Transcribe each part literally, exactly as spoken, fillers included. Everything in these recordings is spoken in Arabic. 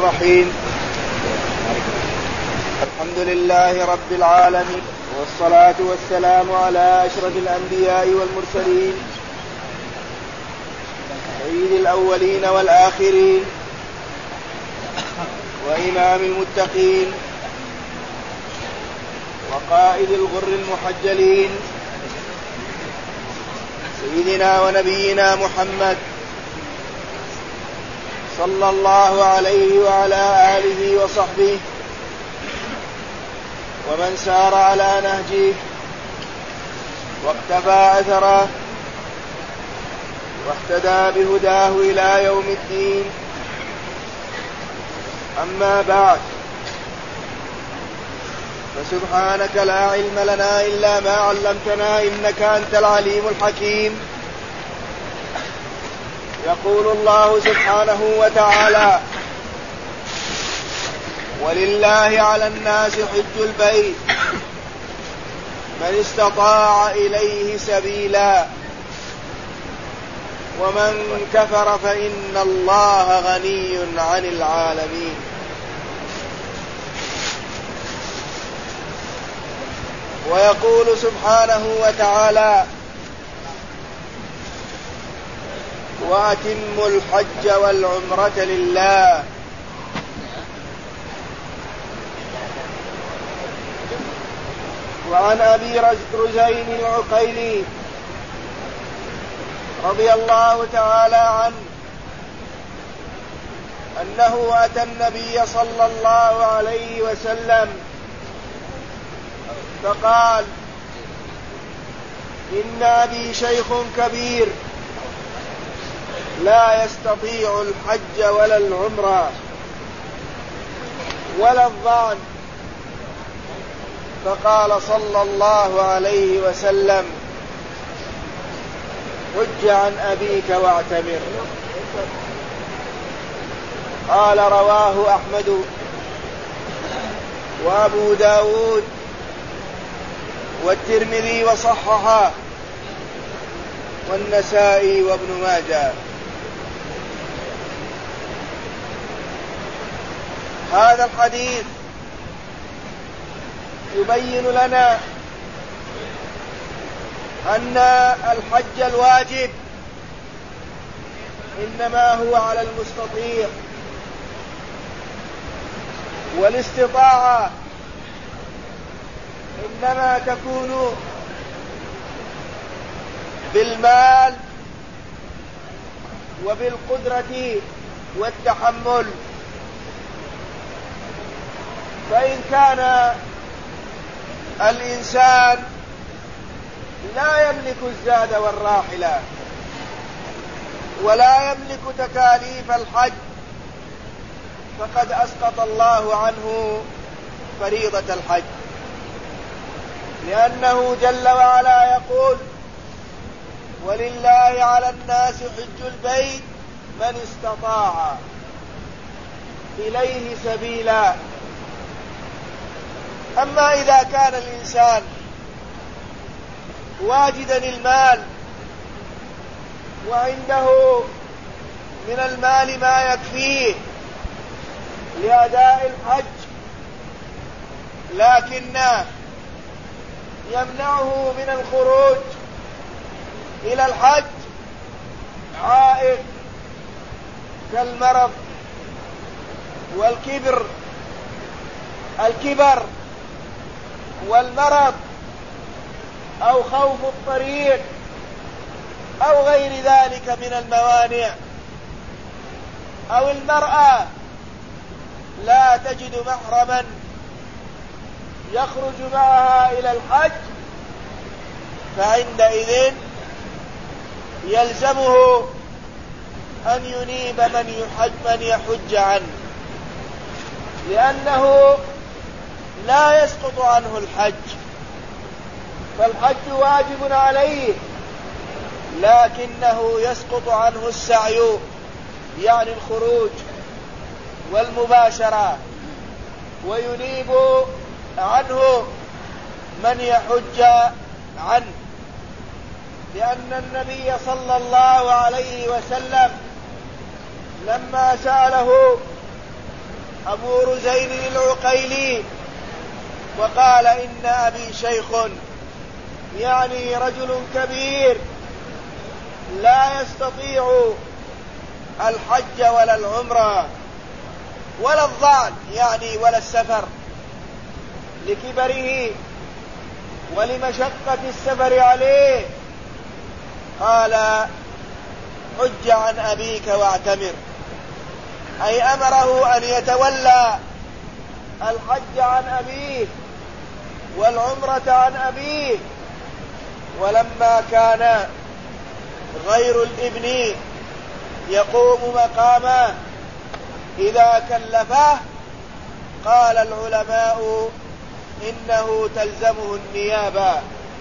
الرحيم. الحمد لله رب العالمين، والصلاة والسلام على أشرف الأنبياء والمرسلين، سيد الأولين والآخرين، وإمام المتقين، وقائد الغر المحجلين، سيدنا ونبينا محمد صلى الله عليه وعلى آله وصحبه ومن سار على نهجه واقتفى أثره واهتدى بهداه إلى يوم الدين. أما بعد، فسبحانك لا علم لنا إلا ما علمتنا إنك أنت العليم الحكيم. يقول الله سبحانه وتعالى: ولله على الناس حج البيت من استطاع إليه سبيلا ومن كفر فإن الله غني عن العالمين. ويقول سبحانه وتعالى: وأتموا الحج والعمرة لله. وعن أبي رزين العقيلي رضي الله تعالى عنه أنه أتى النبي صلى الله عليه وسلم فقال: إن أبي شيخ كبير لا يستطيع الحج ولا العمرة ولا الظان. فقال صلى الله عليه وسلم: حج عن أبيك واعتمر. قال: رواه أحمد وأبو داود والترمذي وصححه والنسائي وابن ماجه. هذا الحديث يبين لنا أن الحج الواجب إنما هو على المستطيع، والاستطاعة إنما تكون بالمال وبالقدرة والتحمل. فإن كان الإنسان لا يملك الزاد والراحلة ولا يملك تكاليف الحج فقد أسقط الله عنه فريضة الحج، لأنه جل وعلا يقول: ولله على الناس حج البيت من استطاع إليه سبيلا. أما إذا كان الإنسان واجدا المال وعنده من المال ما يكفيه لأداء الحج، لكن يمنعه من الخروج إلى الحج عائق كالمرض والكبر الكبر والمرض أو خوف الطريق أو غير ذلك من الموانع، أو المرأة لا تجد محرما يخرج معها إلى الحج، فعندئذ يلزمه أن ينيب من يحج, من يحج عنه، لأنه لا يسقط عنه الحج، فالحج واجب عليه لكنه يسقط عنه السعي، يعني الخروج والمباشرة، وينيب عنه من يحج عنه، لأن النبي صلى الله عليه وسلم لما سأله أبو رزين العقيلي وقال إن أبي شيخ، يعني رجل كبير لا يستطيع الحج ولا العمرة ولا الظعن، يعني ولا السفر، لكبره ولمشقة السفر عليه. قال حج عن أبيك واعتمر، أي أمره أن يتولى الحج عن أبيه والعمرة عن أبيه. ولما كان غير الابن يقوم مقامه إذا كلفه، قال العلماء إنه تلزمه النيابة،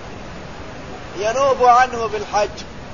ينوب عنه بالحج.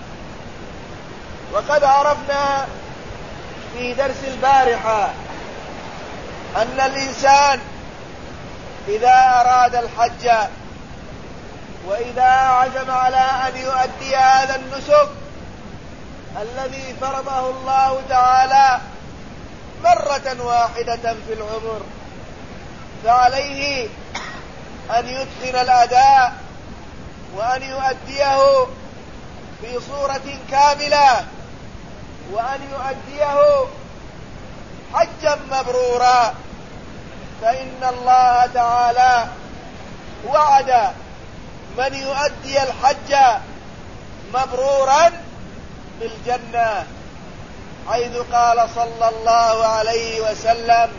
وقد عرفنا في درس البارحة أن الإنسان إذا أراد الحج وإذا عزم على أن يؤدي هذا النسك الذي فرضه الله تعالى مرة واحدة في العمر، فعليه أن يتقن الأداء وأن يؤديه في صورة كاملة، وأن يؤديه حجا مبرورا، فإن الله تعالى وعد من يؤدي الحج مبرورا بالجنة، حيث قال صلى الله عليه وسلم: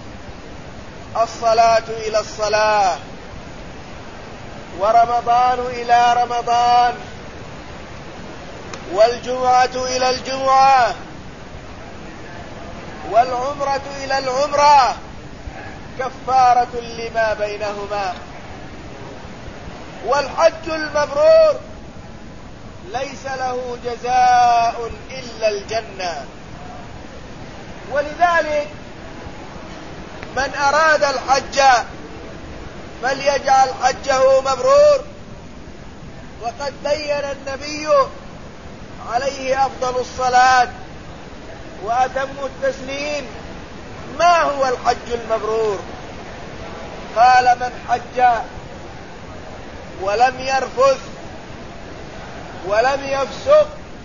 الصلاة إلى الصلاة، ورمضان إلى رمضان، والجمعة إلى الجمعة، والعمرة إلى العمرة كفارة لما بينهما. والحج المبرور ليس له جزاء إلا الجنة. ولذلك من أراد الحج فليجعل حجه مبرور. وقد بين النبي عليه أفضل الصلاة وأتم التسليم ما هو الحج المبرور. قال: من حج ولم يرفث ولم يفسق،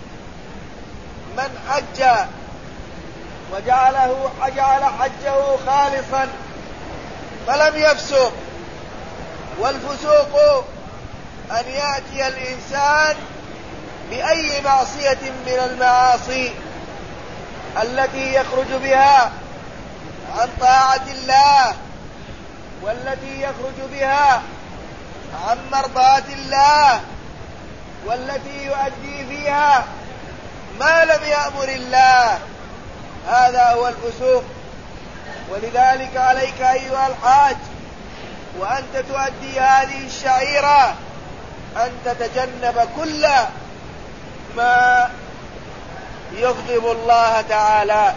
من حج وجعله جعل حجه خالصا فلم يفسق. والفسوق أن يأتي الإنسان بأي معصية من المعاصي التي يخرج بها عن طاعة الله، والتي يخرج بها عن مرضاة الله، والتي يؤدي فيها ما لم يأمر الله، هذا هو الفسوق. ولذلك عليك أيها الحاج وأنت تؤدي هذه الشعيرة أن تتجنب كل ما يغضب الله تعالى.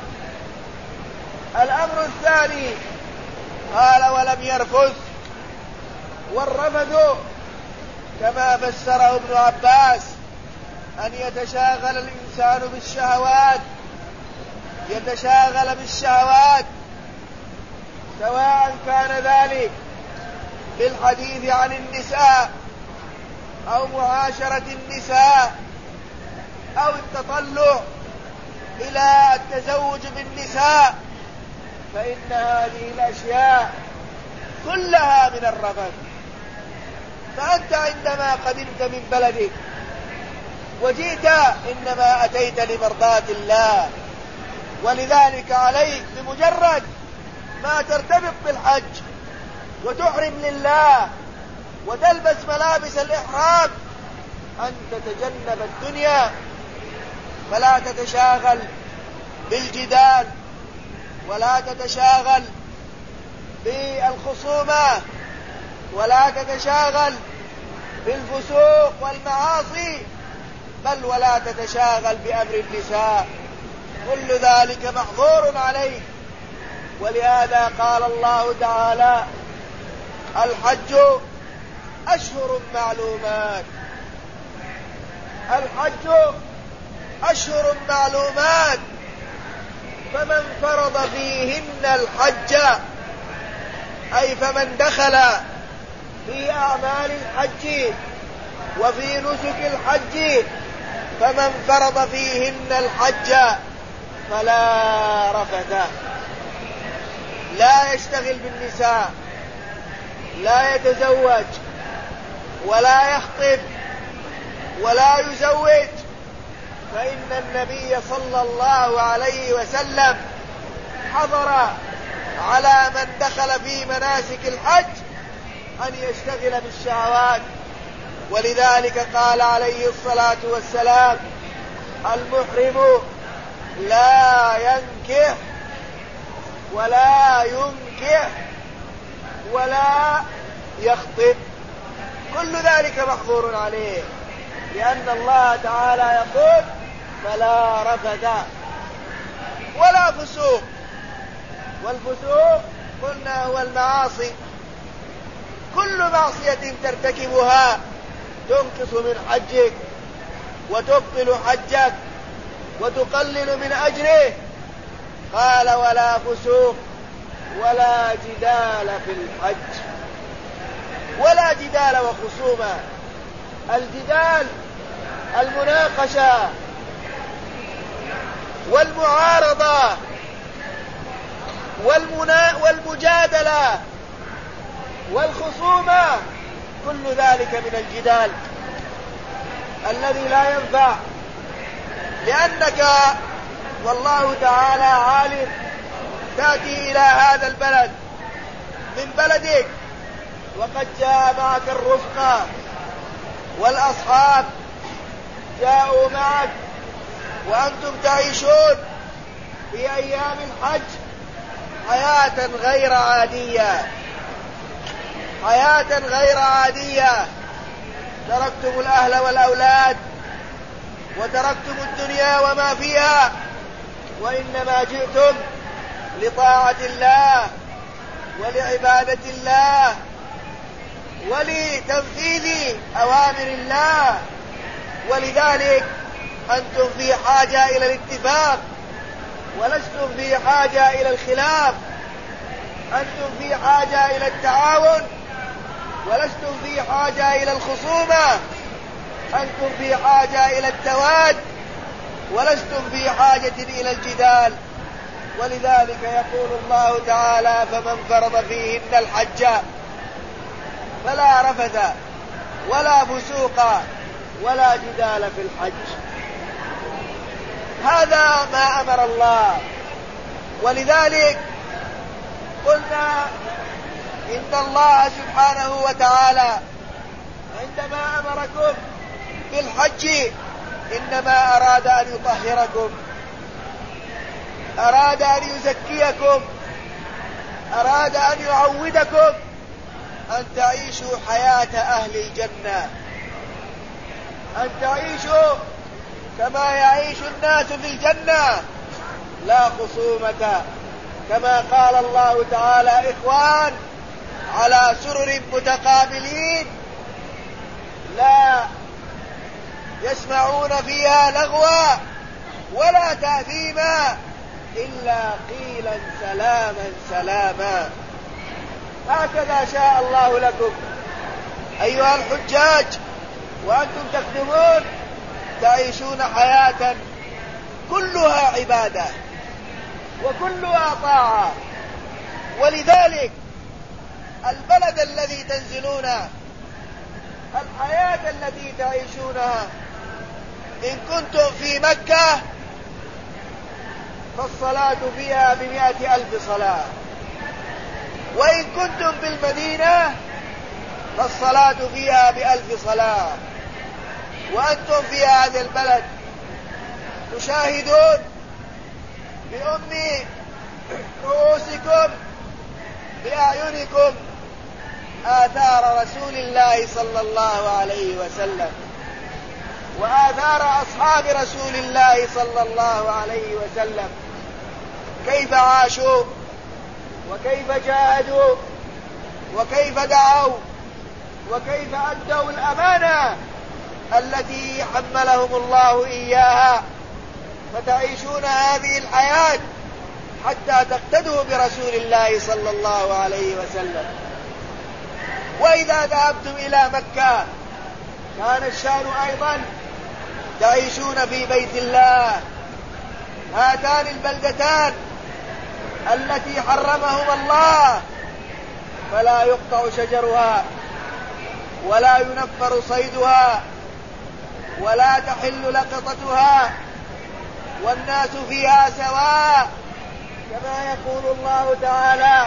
الأمر الثاني قال: ولم يرفث. والرفث كما فسره ابن عباس أن يتشاغل الإنسان بالشهوات، يتشاغل بالشهوات، سواء كان ذلك بالحديث عن النساء أو معاشرة النساء أو التطلع إلى التزوج بالنساء، فإن هذه الأشياء كلها من الرفث. فأنت عندما قدمت من بلدك وجئت إنما أتيت لمرضاة الله، ولذلك عليك بمجرد ما ترتبط بالحج وتحرم لله وتلبس ملابس الإحرام أن تتجنب الدنيا، فلا تتشاغل بالجدال، ولا تتشاغل بالخصومة، ولا تتشاغل بالفسوق والمعاصي، بل ولا تتشاغل بأمر النساء، كل ذلك محظور عليك. ولهذا قال الله تعالى: الحج أشهر معلومات. الحج أشهر معلومات، فمن فرض فيهن الحج، أي فمن دخل في أعمال الحج وفي نسك الحج، فمن فرض فيهن الحج فلا رفث، لا يشتغل بالنساء، لا يتزوج ولا يخطب ولا يزوج، فإن النبي صلى الله عليه وسلم حضر على من دخل في مناسك الحج أن يشتغل بالشهوات. ولذلك قال عليه الصلاة والسلام: المحرم لا ينكح ولا ينكح ولا يخطب، كل ذلك محظور عليه، لأن الله تعالى يقول: فلا رفث ولا فسوق. والفسوق قلنا هو المعاصي، كل معصية ترتكبها تنقص من حجك وتبطل حجك وتقلل من أجره. قال: ولا فسوق ولا جدال في الحج. ولا جدال وخصومة، الجدال المناقشة والمعارضة والمنا والمجادلة والخصومة، كل ذلك من الجدال الذي لا ينفع، لأنك والله تعالى عالم تأتي إلى هذا البلد من بلدك وقد جاء معك الرفقة والأصحاب جاءوا معك، وأنتم تعيشون في أيام الحج حياة غير عادية، حياة غير عادية. تركتم الأهل والأولاد وتركتم الدنيا وما فيها، وإنما جئتم لطاعة الله ولعبادة الله ولتنفيذ أوامر الله. ولذلك أنتم في حاجة إلى الاتفاق ولستم في حاجة إلى الخلاف، أنتم في حاجة إلى التعاون ولستم في حاجة إلى الخصومة، أنتم في حاجة إلى التواد ولستم في حاجة إلى الجدال. ولذلك يقول الله تعالى: فمن فرض فيهن الحج فلا رفث ولا فسوق ولا جدال في الحج. هذا ما أمر الله. ولذلك قلنا إن الله سبحانه وتعالى عندما أمركم بالحج إنما أراد أن يطهركم، أراد أن يزكيكم، أراد أن يعودكم أن تعيشوا حياة أهل الجنة، أن تعيشوا كما يعيش الناس في الجنة، لا خصومة، كما قال الله تعالى: إخوان على سرر متقابلين لا يسمعون فيها لغوا ولا تأثيما إلا قيلا سلاما سلاما. هكذا شاء الله لكم أيها الحجاج، وأنتم تخدمون تعيشون حياة كلها عبادة وكلها طاعة. ولذلك البلد الذي تنزلونه، الحياة التي تعيشونها، إن كنتم في مكة فالصلاة فيها بمئة ألف صلاة، وإن كنتم بالمدينة فالصلاة فيها بألف صلاة. وأنتم في هذا البلد تشاهدون بأم رؤوسكم بأعينكم آثار رسول الله صلى الله عليه وسلم وآثار أصحاب رسول الله صلى الله عليه وسلم، كيف عاشوا وكيف جاهدوا وكيف دعوا وكيف أدوا الأمانة التي حملهم الله إياها، فتعيشون هذه الحياة اقتدوا برسول الله صلى الله عليه وسلم. وإذا ذهبتم إلى مكة كان الشأن أيضا تعيشون في بيت الله. هاتان البلدتان التي حرمهما الله فلا يقطع شجرها ولا ينفر صيدها ولا تحل لقطتها، والناس فيها سواء، كما يقول الله تعالى: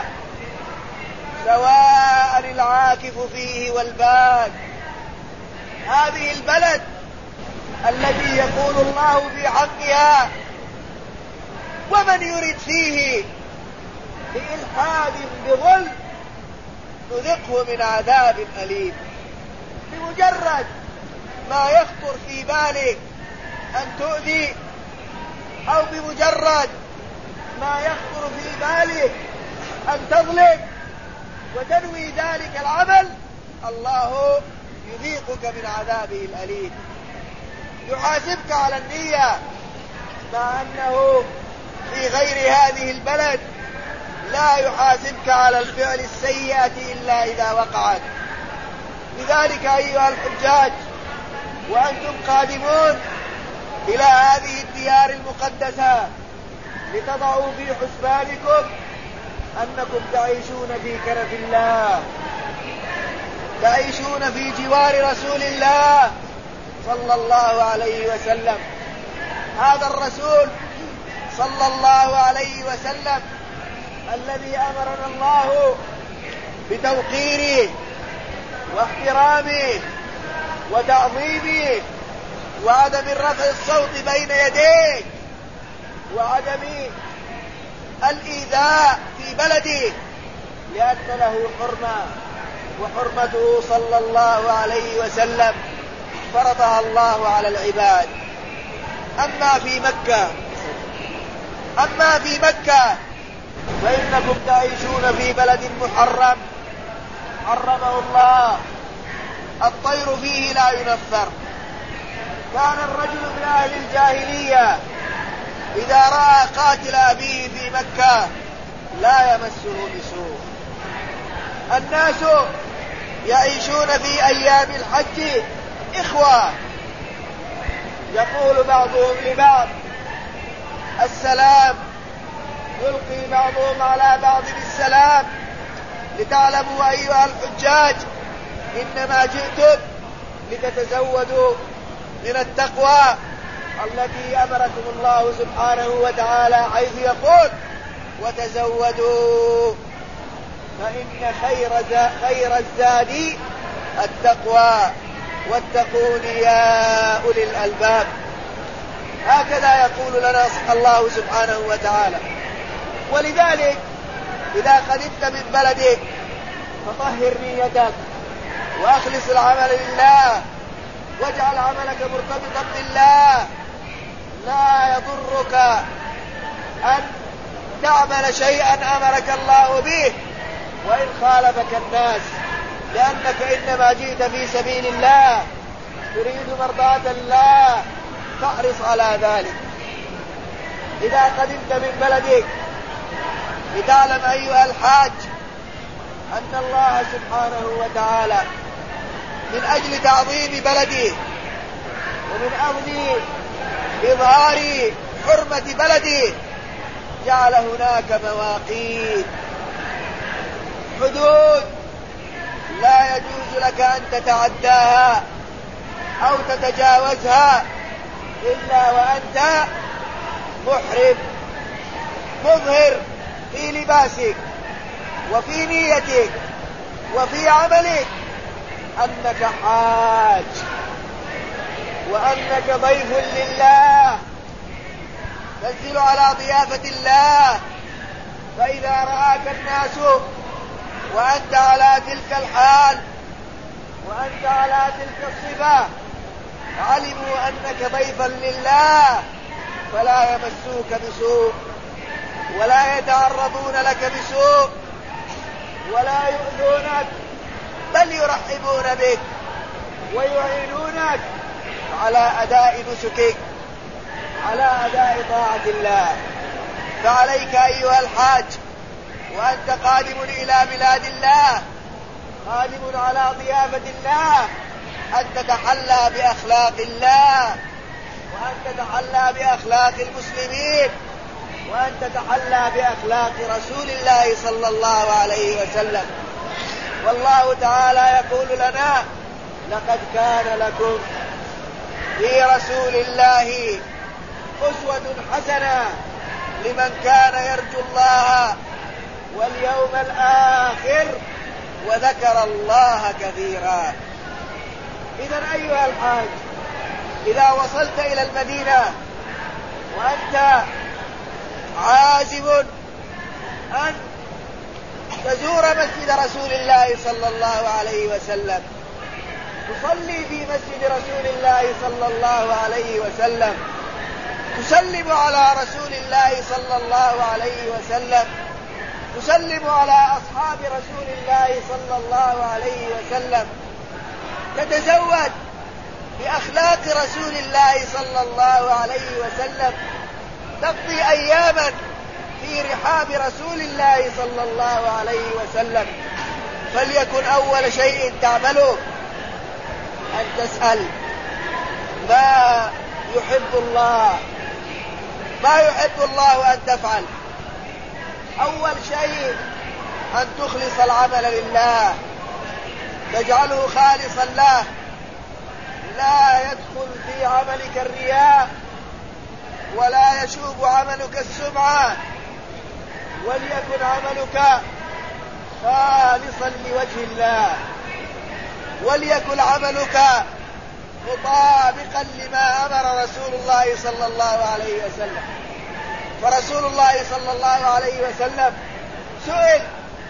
سواء العاكف فيه والباد. هذه البلد التي يقول الله في حقها: ومن يرد فيه بإلحاد بظلم نذقه من عذاب أليم. بمجرد ما يخطر في بالك أن تؤذي، أو بمجرد ما يخطر في بالك أن تظلم وتنوي ذلك العمل، الله يذيقك من عذابه الأليم. يحاسبك على النية، مع أنه في غير هذه البلد لا يحاسبك على الفعل السيئة إلا إذا وقعت. لذلك أيها الحجاج وأنتم قادمون إلى هذه الديار المقدسة لتضعوا في حسبانكم أنكم تعيشون في كنف الله، تعيشون في جوار رسول الله صلى الله عليه وسلم. هذا الرسول صلى الله عليه وسلم الذي أمرنا الله بتوقيره واحترامه وتعظيمه وعدم رفع الصوت بين يديه وعدم الإيذاء في بلده، لأن له حرمة، وحرمته صلى الله عليه وسلم فرضها الله على العباد. أما في مكة أما في مكة فإنكم تعيشون في بلد محرم حرمه الله، الطير فيه لا ينفر. كان الرجل من أهل الجاهلية إذا رأى قاتل أبيه في مكة لا يمسه بسوء. الناس يعيشون في أيام الحج إخوة، يقول بعضهم لبعض السلام، يلقي بعضهم على بعض بالسلام، لتعلموا أيها الحجاج إنما جئتم لتتزودوا من التقوى التي أمركم الله سبحانه وتعالى، حيث يقول: وتزودوا فإن خير, خير الزاد التقوى واتقون يا أولي الألباب. هكذا يقول لنا الله سبحانه وتعالى. ولذلك إذا قدمت من بلدك فطهر نيتك وأخلص العمل لله، واجعل عملك مرتبطا بالله. لا يضرك أن تعمل شيئا أمرك الله به وإن خالفك الناس، لأنك إنما جئت في سبيل الله تريد مرضاة الله، فاحرص على ذلك. إذا قدمت من بلدك لتعلم أيها الحاج أن الله سبحانه وتعالى من أجل تعظيم بلده ومن أجل إظهار حرمة بلده جعل هناك مواقيت، حدود لا يجوز لك أن تتعداها أو تتجاوزها إلا وأنت محرم مظهر في لباسك وفي نيتك وفي عملك أنك حاج وأنك ضيف لله تنزل على ضيافة الله. فإذا رآك الناس وأنت على تلك الحال وأنت على تلك الصفة علموا أنك ضيفا لله، فلا يمسوك بسوء ولا يتعرضون لك بسوء ولا يؤذونك، بل يرحبون بك ويعينونك على أداء نسكك، على أداء طاعة الله. فعليك أيها الحاج وأنت قادم إلى بلاد الله، قادم على ضيافة الله، أن تتحلى بأخلاق الله، وأن تتحلى بأخلاق المسلمين، وأن تتحلى بأخلاق رسول الله صلى الله عليه وسلم. والله تعالى يقول لنا: لقد كان لكم في رسول الله أسوة حسنة لمن كان يرجو الله واليوم الآخر وذكر الله كثيرا. إذن أيها الحاج، إذا وصلت إلى المدينة وأنت عازم أن تزور مسجد رسول الله صلى الله عليه وسلم، تصلي في مسجد رسول الله صلى الله عليه وسلم، تسلم على رسول الله صلى الله عليه وسلم، تسلم على أصحاب رسول الله صلى الله عليه وسلم، تتزود بأخلاق رسول الله صلى الله عليه وسلم، تقضي أياما في رحاب رسول الله صلى الله عليه وسلم. فليكن أول شيء تعمله أن تسأل ما يحب الله، ما يحب الله أن تفعل. أول شيء أن تخلص العمل لله، تجعله خالصا له، لا يدخل في عملك الرياء، ولا يشوب عملك السمعة، وليكن عملك خالصا لوجه الله، وليكن عملك مطابقا لما أمر رسول الله صلى الله عليه وسلم. فرسول الله صلى الله عليه وسلم سئل: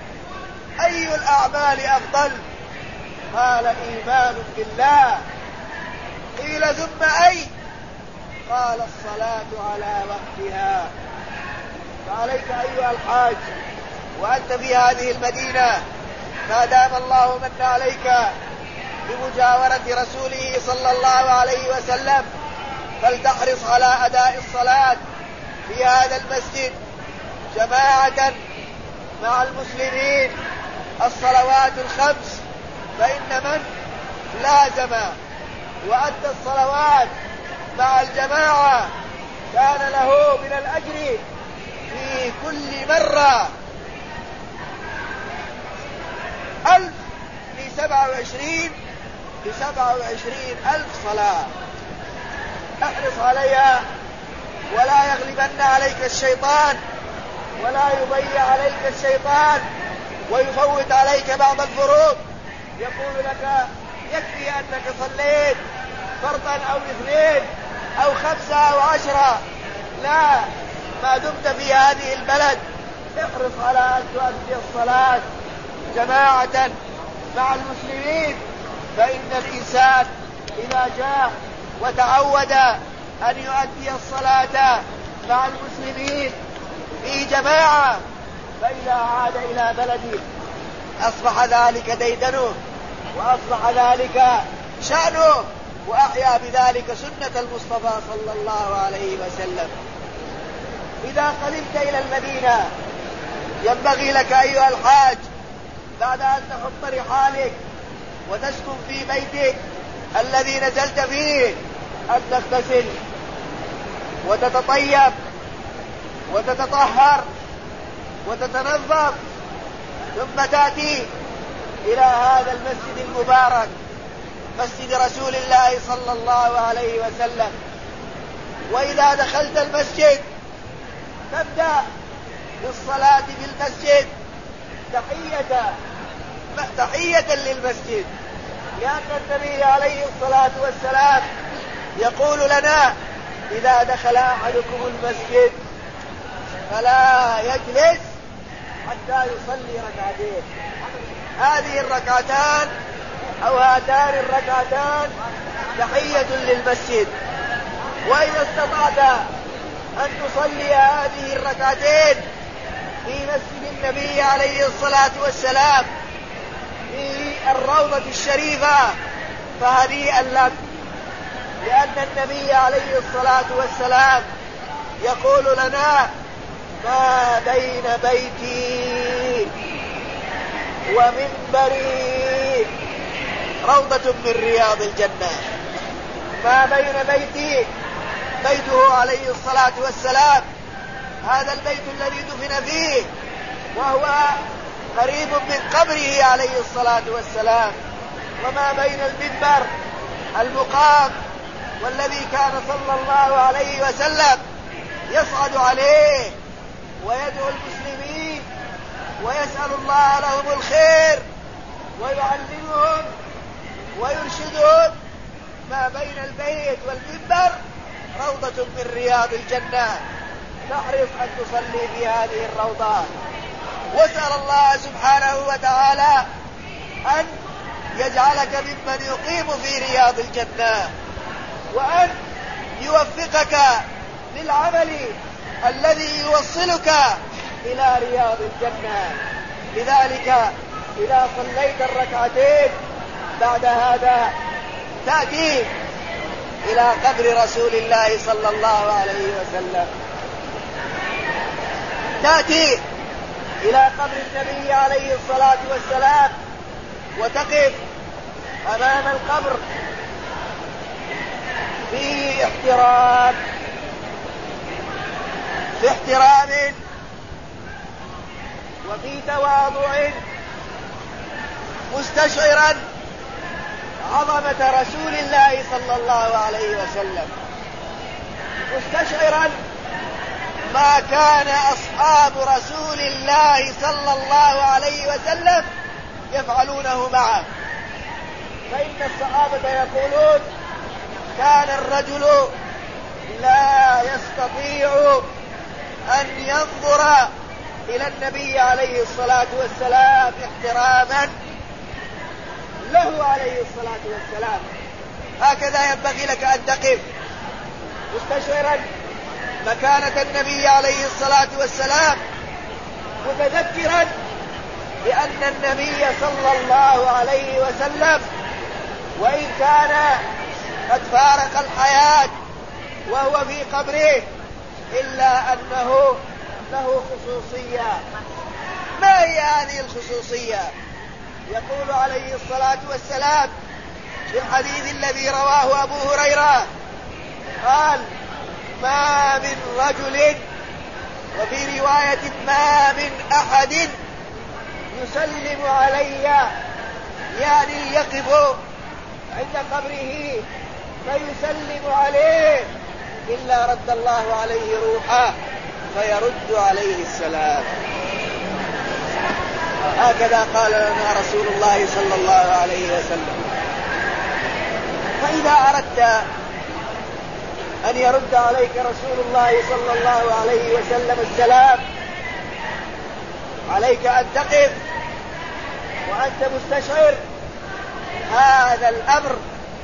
أي الأعمال أفضل؟ قال: إيمان بالله. قيل: ثم أي؟ قال: الصلاة على وقتها. فعليك أيها الحاج وأنت في هذه المدينة، ما دام الله من عليك بمجاورة رسوله صلى الله عليه وسلم، فلتحرص على أداء الصلاة في هذا المسجد جماعة مع المسلمين، الصلوات الخمس. فإن من لازم وأدى الصلوات مع الجماعة كان له من الأجر في كل مرة ألف بسبعة وعشرين بسبعة وعشرين ألف صلاة. احرص عليها، ولا يغلبن عليك الشيطان، ولا يضيع عليك الشيطان ويفوت عليك بعض الفروض. يقول لك: يكفي أنك صليت فرضا أو اثنين أو خمسة أو عشرة. لا، ما دمت في هذه البلد احرص على أن تؤدي الصلاة جماعة مع المسلمين. فإن الإنسان إذا جاء وتعود أن يؤدي الصلاة مع المسلمين في جماعة، فإذا عاد إلى بلده أصبح ذلك ديدنه، وأصبح ذلك شأنه، وأحيا بذلك سنة المصطفى صلى الله عليه وسلم. إذا قدمت إلى المدينة ينبغي لك أيها الحاج بعد أن تحط رحالك وتسكن في بيتك الذي نزلت فيه أن تغتسل وتتطيب وتتطهر وتتنظف، ثم تأتي إلى هذا المسجد المبارك، مسجد رسول الله صلى الله عليه وسلم. وإذا دخلت المسجد تبدأ بالصلاة في المسجد تحية تحية للمسجد، لأن النبي عليه الصلاة والسلام يقول لنا: إذا دخل أحدكم المسجد فلا يجلس حتى يصلي ركعتين. هذه الركعتان أو هاتان الركعتان تحية للمسجد. وإذا استطعت أن تصلي هذه الركعتين في مسجد النبي عليه الصلاة والسلام في الروضة الشريفة فهنيئا لك، لأن النبي عليه الصلاة والسلام يقول لنا: ما بين بيتي ومنبري روضة من رياض الجنة. ما بين بيتي، بيته عليه الصلاة والسلام، هذا البيت الذي دفن فيه، وهو قريب من قبره عليه الصلاة والسلام. وما بين المنبر المقام والذي كان صلى الله عليه وسلم يصعد عليه ويدعو المسلمين ويسأل الله لهم الخير ويعلمهم ويرشدهم. ما بين البيت والمنبر روضة من رياض الجنة، تحرص أن تصلي في هذه الروضة، واسأل الله سبحانه وتعالى أن يجعلك ممن يقيم في رياض الجنة، وأن يوفقك للعمل الذي يوصلك إلى رياض الجنة. لذلك إذا صليت الركعتين بعد هذا تأتي إلى قبر رسول الله صلى الله عليه وسلم، تأتي إلى قبر النبي عليه الصلاة والسلام وتقف أمام القبر في احترام في احترام وفي تواضع، مستشعرا عظمة رسول الله صلى الله عليه وسلم، مستشعرا ما كان أصحاب رسول الله صلى الله عليه وسلم يفعلونه معه. فإن الصحابة يقولون كان الرجل لا يستطيع أن ينظر إلى النبي عليه الصلاة والسلام احتراما له عليه الصلاة والسلام. هكذا ينبغي لك أن تقف مستشعرا مكانة النبي عليه الصلاة والسلام، متذكرا بأن النبي صلى الله عليه وسلم وإن كان قد فارق الحياة وهو في قبره إلا أنه له خصوصية. ما هي هذه الخصوصية؟ يقول عليه الصلاة والسلام في الحديث الذي رواه أبو هريرة قال: ما من رجل، وفي رواية ما من أحد يسلم علي، يعني يقف عند قبره فيسلم عليه إلا رد الله عليه روحه فيرد عليه السلام. هكذا قال لنا رسول الله صلى الله عليه وسلم. فإذا أردت أن يرد عليك رسول الله صلى الله عليه وسلم السلام عليك أن تقف وأنت مستشعر هذا الأمر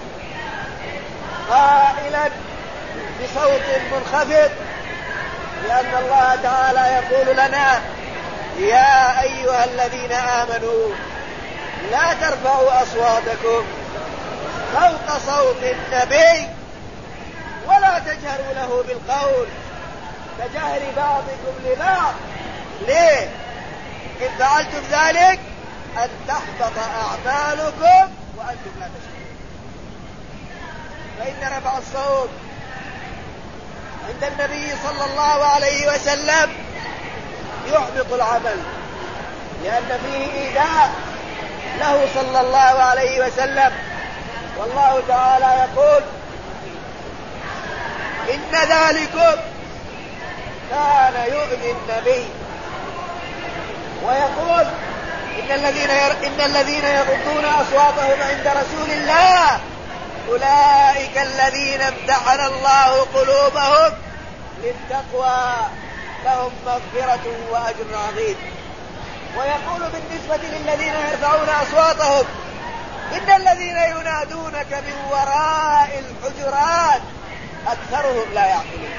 قائلا بصوت منخفض، لأن الله تعالى يقول لنا: يا أيها الذين آمنوا لا ترفعوا أصواتكم فوق صوت النبي ولا تجهروا له بالقول كجهر بعضكم لبعض. ليه؟ إن فعلتم ذلك أن تحبط أعمالكم وأنتم لا تشعرون. فإن رفع الصوت عند النبي صلى الله عليه وسلم يحبط العمل، لأن فيه إيذاء له صلى الله عليه وسلم. والله تعالى يقول: إن ذلكم كان يؤذي النبي، ويقول: إن الذين ير... إن الذين يغضون أصواتهم عند رسول الله أولئك الذين امتحن الله قلوبهم للتقوى لهم مغفرة وأجر عظيم. ويقول بالنسبة للذين يرفعون أصواتهم: إن الذين ينادونك من وراء الحجرات أكثرهم لا يعقلون.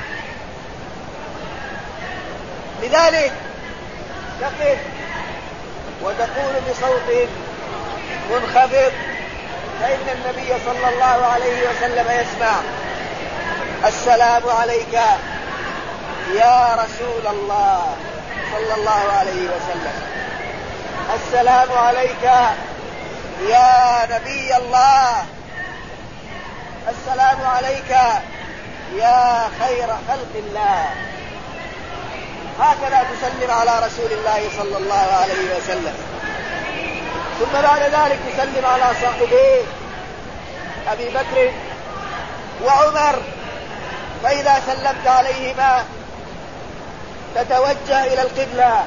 لذلك تقف وتقول بصوت منخفض، فإن النبي صلى الله عليه وسلم يسمع: السلام عليك يا رسول الله صلى الله عليه وسلم، السلام عليك يا نبي الله، السلام عليك يا خير خلق الله. هكذا تسلم على رسول الله صلى الله عليه وسلم. ثم بعد ذلك تسلم على صاحبيه أبي بكر وعمر، فإذا سلمت عليهما تتوجه إلى القبلة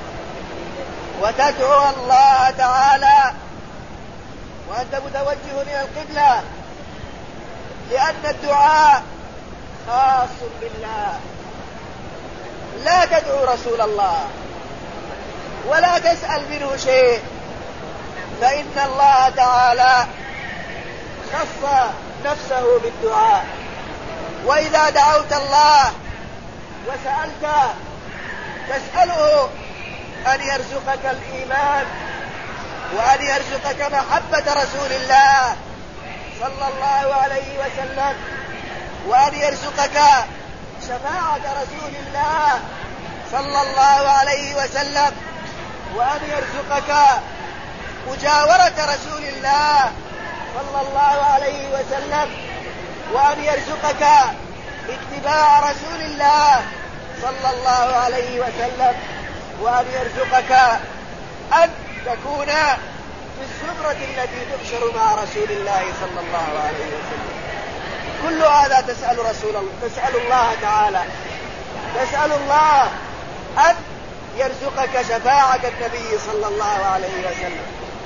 وتدعو الله تعالى وأنت متوجه إلى القبلة، لأن الدعاء خاص بالله. لا تدعو رسول الله ولا تسأل منه شيء، فإن الله تعالى خص نفسه بالدعاء. وإذا دعوت الله وسألت تسأله أن يرزقك الإيمان وأن يرزقك محبة رسول الله صلى الله عليه وسلم، وأن يرزقك شفاعة رسول الله صلى الله عليه وسلم، وأن يرزقك مجاورة رسول الله صلى الله عليه وسلم، وأن يرزقك اتباع رسول الله صلى الله عليه وسلم، وأن يرزقك أن تكون في الزمرة التي تحشر مع رسول الله صلى الله عليه وسلم. كل هذا تسأل رسول الله، تسأل الله تعالى، تسأل الله أن يرزقك شفاعة النبي صلى الله عليه وسلم.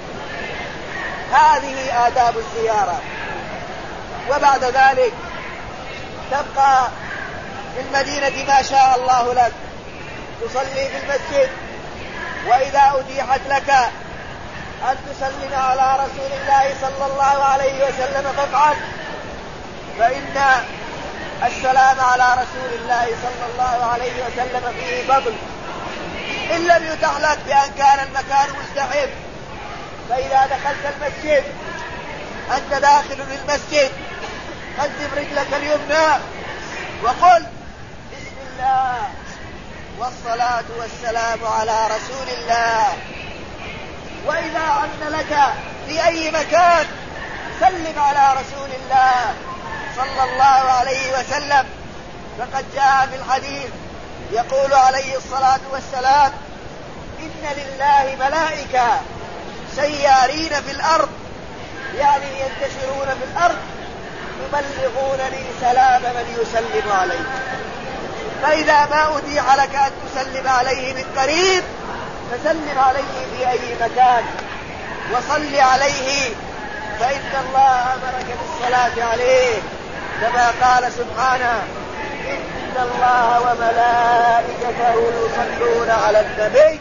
هذه آداب الزيارة. وبعد ذلك تبقى في المدينة ما شاء الله لك، تصلي في المسجد، وإذا أتيحت لك أن تسلم على رسول الله صلى الله عليه وسلم فافعل، فإن السلام على رسول الله صلى الله عليه وسلم فيه فضل. إن لم يتح لك بأن كان المكان مزدحم، فإذا دخلت المسجد أنت داخل المسجد قدم رجلك اليمنى وقل بسم الله والصلاة والسلام على رسول الله. وإذا عن لك في أي مكان سلم على رسول الله صلى الله عليه وسلم، فقد جاء في الحديث يقول عليه الصلاة والسلام: إن لله ملائكة سيارين في الأرض، يعني ينتشرون في الأرض يبلغونني سلام من يسلم عليه. فإذا ما أتيح لك أن تسلم عليه من قريب فسلم عليه في أي مكان وصل عليه، فإن الله أمرك بالصلاة عليه كما قال سبحانه: إن الله وملائكته يصلون على النبي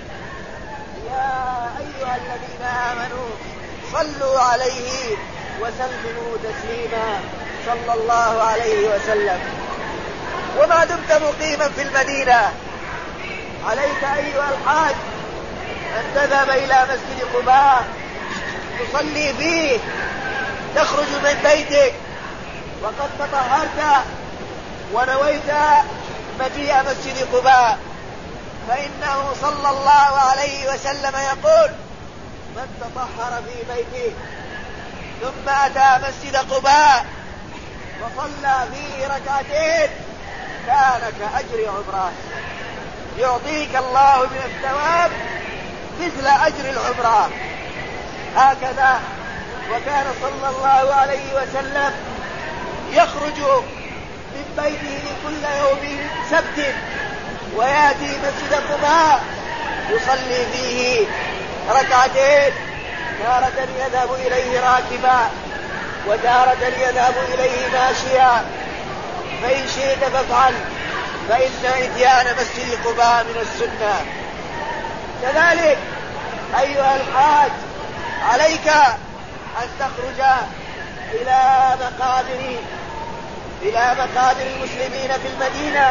يا أيها الذين آمنوا صلوا عليه وسلموا تسليما صلى الله عليه وسلم. وما دمت مقيما في المدينة عليك أيها الحاج أن تذهب إلى مسجد قباء تصلي فيه، تخرج من بيتك وقد تطهرت ونويت مجيء مسجد قباء، فإنه صلى الله عليه وسلم يقول: من تطهر في بيته ثم أتى مسجد قباء وصلى فيه ركعتين كان كأجر عمره، يعطيك الله من الثواب مثل أجر العمره. هكذا وكان صلى الله عليه وسلم يخرج من بيته كل يوم سبت ويأتي مسجد قباء يصلي فيه ركعتين، تارة يذهب إليه راكبا وتارة يذهب إليه ماشيا، فإن شئت فافعل، فإن إتيان مسجد قباء من السنة. كذلك أيها الحاج عليك أن تخرج إلى مقابر إلى مقابر المسلمين في المدينة،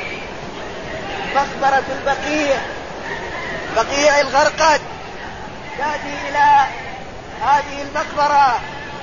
مقبرة البقيع، بقيع الغرقد، تأتي إلى هذه المقبرة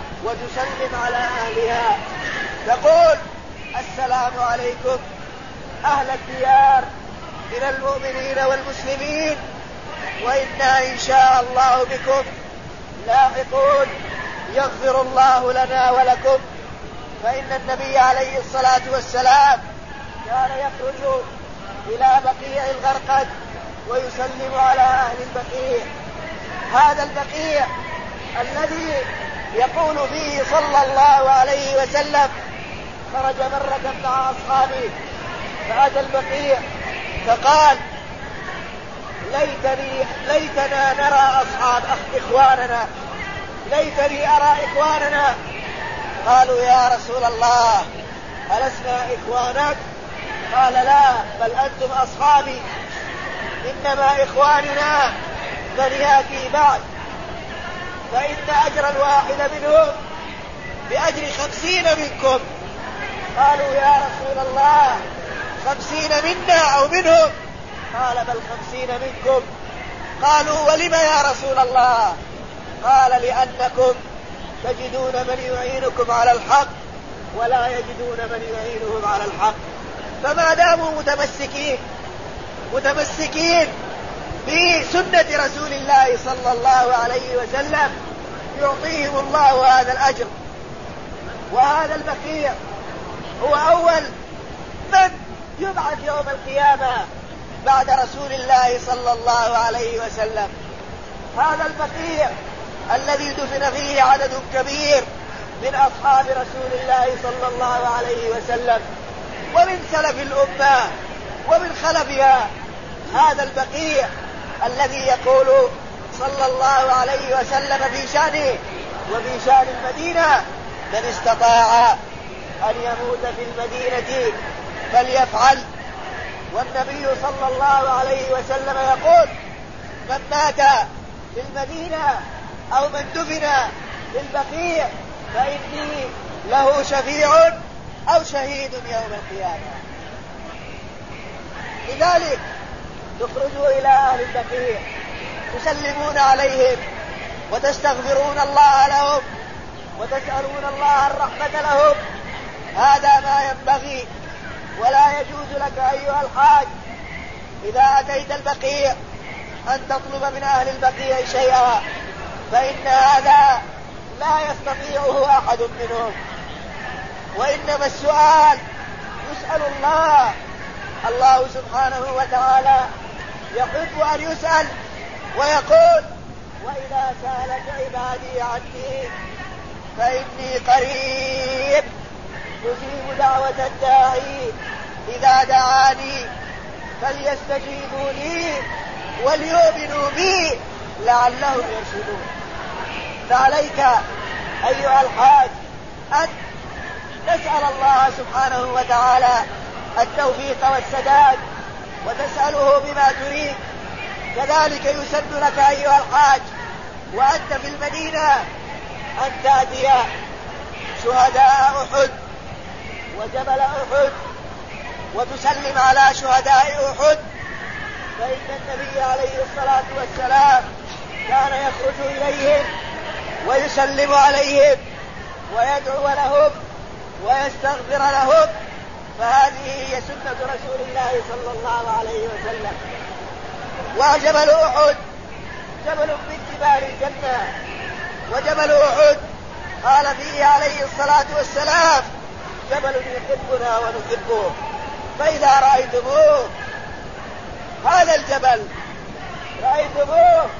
وتسلم على أهلها، تقول: السلام عليكم أهل الديار من المؤمنين والمسلمين، وإنا إن شاء الله بكم لاحقون، يغفر الله لنا ولكم. فإن النبي عليه الصلاة والسلام كان يخرج إلى بقيع الغرقد ويسلم على أهل البقيع. هذا البقيع الذي يقول فيه صلى الله عليه وسلم: خرج مرة مع أصحابه فأتى البقيع فقال: ليتني ليتنا نرى أصحاب إخواننا، ليتني أرى إخواننا. قالوا: يا رسول الله ألسنا إخوانك؟ قال: لا، بل أنتم أصحابي، إنما إخواننا من يأتي بعد، فإن أجر الواحد منهم بأجر خمسين منكم. قالوا: يا رسول الله خمسين منا أو منهم؟ قال: بل خمسين منكم. قالوا: ولم يا رسول الله؟ قال: لأنكم تجدون من يعينكم على الحق ولا يجدون من يعينهم على الحق. فما داموا متمسكين متمسكين بسنة رسول الله صلى الله عليه وسلم يعطيهم الله هذا الأجر. وهذا البقيع هو أول من يبعث يوم القيامة بعد رسول الله صلى الله عليه وسلم. هذا البقيع الذي دفن فيه عدد كبير من أصحاب رسول الله صلى الله عليه وسلم ومن سلف الأمة ومن خلفها. هذا البقيع الذي يقول صلى الله عليه وسلم في شأنه وفي شأن المدينة: من استطاع أن يموت في المدينة فليفعل. والنبي صلى الله عليه وسلم يقول: من مات في المدينة أو من دفن في البقيع فإني له شفيع أو شهيد يوم القيامة. لذلك تخرجوا إلى أهل البقيع تسلمون عليهم وتستغفرون الله لهم وتسألون الله الرحمة لهم. هذا ما ينبغي. ولا يجوز لك أيها الحاج إذا أتيت البقيع أن تطلب من أهل البقيع شيئا، فإن هذا لا يستطيعه أحد منهم. وإنما السؤال يسأل الله. الله سبحانه وتعالى يحب أن يسأل ويقول: وإذا سألك عبادي عني فإني قريب أجيب دعوة الداعي إذا دعاني فليستجيبوا لي وليؤمنوا بي لعلهم يرشدون. فعليك أيها الحاج أن تسأل الله سبحانه وتعالى التوفيق والسداد وتسأله بما تريد. كذلك يسن لك أيها الحاج وأنت في المدينة أن تأتي شهداء أحد وجبل أحد وتسلم على شهداء أحد، فإن النبي عليه الصلاة والسلام كان يخرج إليهم ويسلم عليهم ويدعو لهم ويستغفر لهم. فهذه هي سنة رسول الله صلى الله عليه وسلم. وجبل أحد جبل من جبال الجنة، وجبل أحد قال فيه عليه الصلاة والسلام: جبل يحبنا ونحبه. فإذا رأيتموه هذا الجبل رأيتموه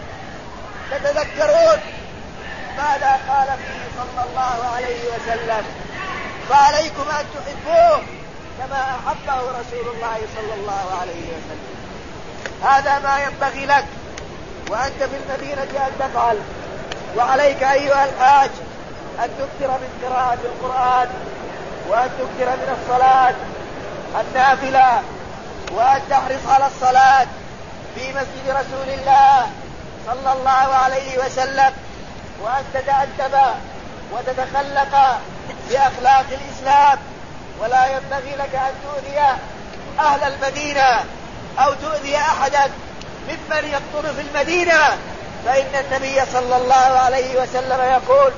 تتذكرون ماذا قال فيه صلى الله عليه وسلم. فعليكم أن تحبوه كما أحبه رسول الله صلى الله عليه وسلم. هذا ما ينبغي لك وأنت في المدينة أن تفعل. وعليك أيها الحاج أن تكثر من قراءة القرآن وأن تكثر من الصلاة النافلة وأن تحرص على الصلاة في مسجد رسول الله صلى الله عليه وسلم، وأن تتأدب وتتخلق بأخلاق الإسلام. ولا ينبغي لك أن تؤذي أهل المدينة أو تؤذي أحدا ممن يقطن في المدينة، فإن النبي صلى الله عليه وسلم يقول: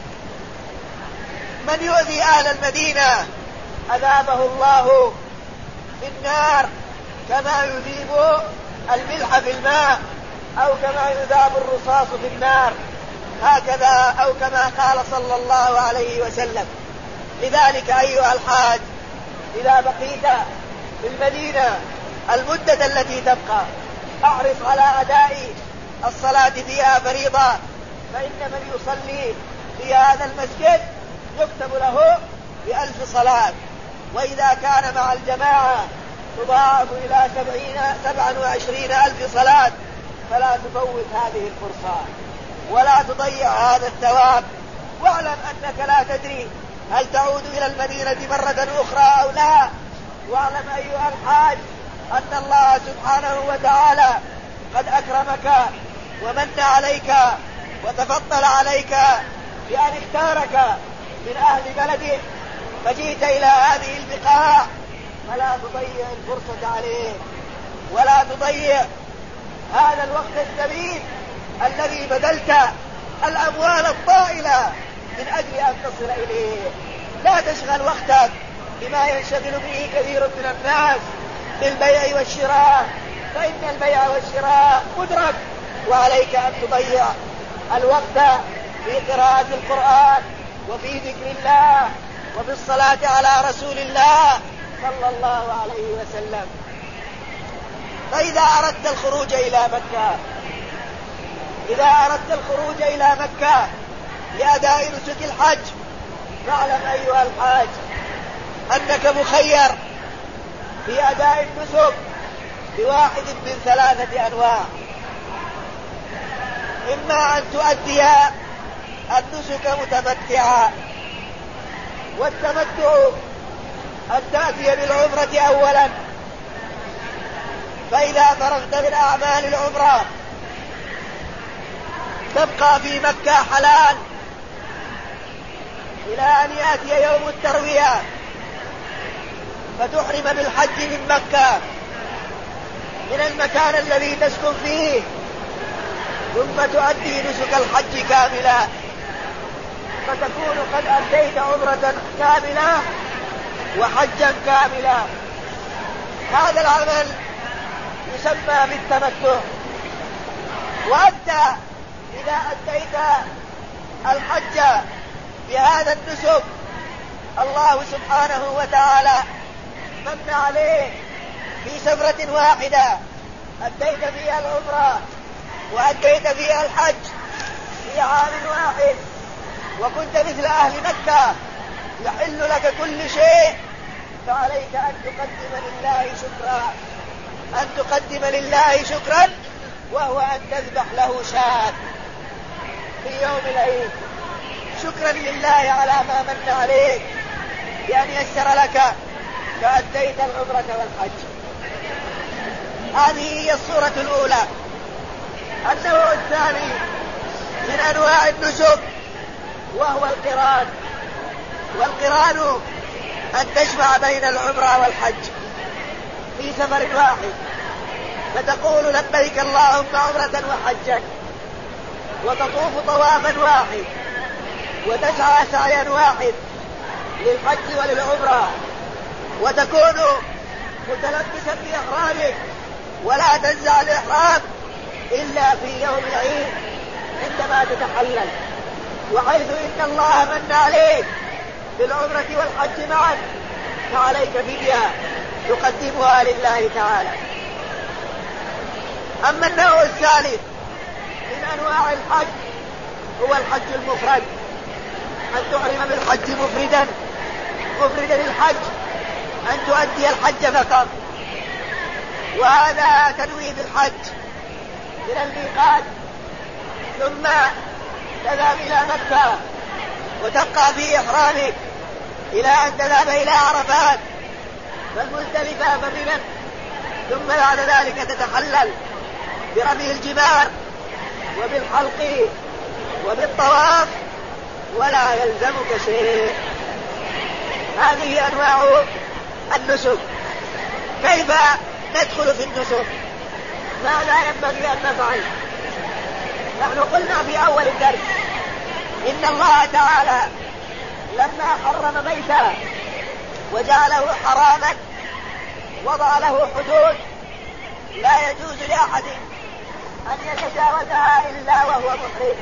من يؤذي أهل المدينة أذابه الله في النار كما يذيب الملح في الماء أو كما يذاب الرصاص في النار، هكذا أو كما قال صلى الله عليه وسلم. لذلك أيها الحاج إذا بقيت في المدينة المدة التي تبقى أحرص على أداء الصلاة فيها فريضة، فإن من يصلي في هذا المسجد يكتب له بألف صلاة، وإذا كان مع الجماعة تضاعف إلى سبعين سبعا وعشرين ألف صلاة، فلا تفوت هذه الفرصة ولا تضيع هذا الثواب. واعلم أنك لا تدري هل تعود إلى المدينة مرة أخرى أو لا. واعلم أيها الحاج أن الله سبحانه وتعالى قد أكرمك ومن عليك وتفضل عليك بأن اختارك من أهل بلده فجئت إلى هذه البقاع، فلا تضيع الفرصة عليه ولا تضيع هذا الوقت الثمين الذي بذلت الأموال الطائلة من أجل أن تصل إليه. لا تشغل وقتك بما ينشغل به كثير من الناس بالبيع والشراء، فإن البيع والشراء مدرك، وعليك أن تضيع الوقت في قراءة القرآن وفي ذكر الله وفي الصلاة على رسول الله صلى الله عليه وسلم. فإذا أردت الخروج إلى مكة إذا أردت الخروج إلى مكة لأداء نسك الحج، فاعلم أيها الحاج أنك مخير في أداء النسك بواحد من ثلاثة أنواع: إما أن تؤدي النسك متمتعا، والتمتع أن تأتي بالعمرة أولا، فإذا فرغت من أعمال العمرة تبقى في مكة حلال إلى أن يأتي يوم التروية فتحرم بالحج من مكة من المكان الذي تسكن فيه، ثم تؤدي نسك الحج كاملا، فتكون قد أديت عمرة كاملة وحجا كاملا. هذا العمل يسمى بالتمتع. وأنت إذا أديت الحج بهذا النسك الله سبحانه وتعالى من عليه في سفرة واحدة أديت فيها العمرة وأديت فيها الحج في عام واحد، وكنت مثل أهل مكة يحل لك كل شيء، فعليك أن تقدم لله شكرا أن تقدم لله شكرا وهو أن تذبح له شاة في يوم العيد، شكرا لله على ما من عليك بأن يسر لك فأديت العمرة والحج. هذه هي الصورة الأولى. النوع الثاني من أنواع النسك وهو القران. والقران أن تجمع بين العمرة والحج في سفر واحد، فتقول لبيك اللهم عمرة وحجا، وتطوف طوافا واحد، وتسعى سعيا واحد للحج وللعمرة، وتكون متلبسا بإحرامك ولا تنزع الإحرام إلا في يوم العيد عندما تتحلل، وحيث إن الله من عليك بالعمرة والحج معا فعليك فدية تقدمها لله تعالى. أما النوع الثالث من أنواع الحج هو الحج المفرد، أن تحرم بالحج مفردا مفردا الحج، أن تؤدي الحج فقط، وهذا تنوي بالحج من الميقات ثم تذهب إلى مكة وتبقى في إحرامك إلى أن تذهب إلى عرفات فالمزدلفة فمنى، ثم بعد ذلك تتحلل برمي الجمار وبالحلق وبالطواف ولا يلزمك شيء. هذه أنواع النسك. كيف ندخل في النسك؟ ماذا ينبغي أن نفعل؟ نحن قلنا في أول الدرس إن الله تعالى لما حرم بيته وجعله حراما وضع له حدود لا يجوز لأحد أن يتجاوزها إلا وهو محرم.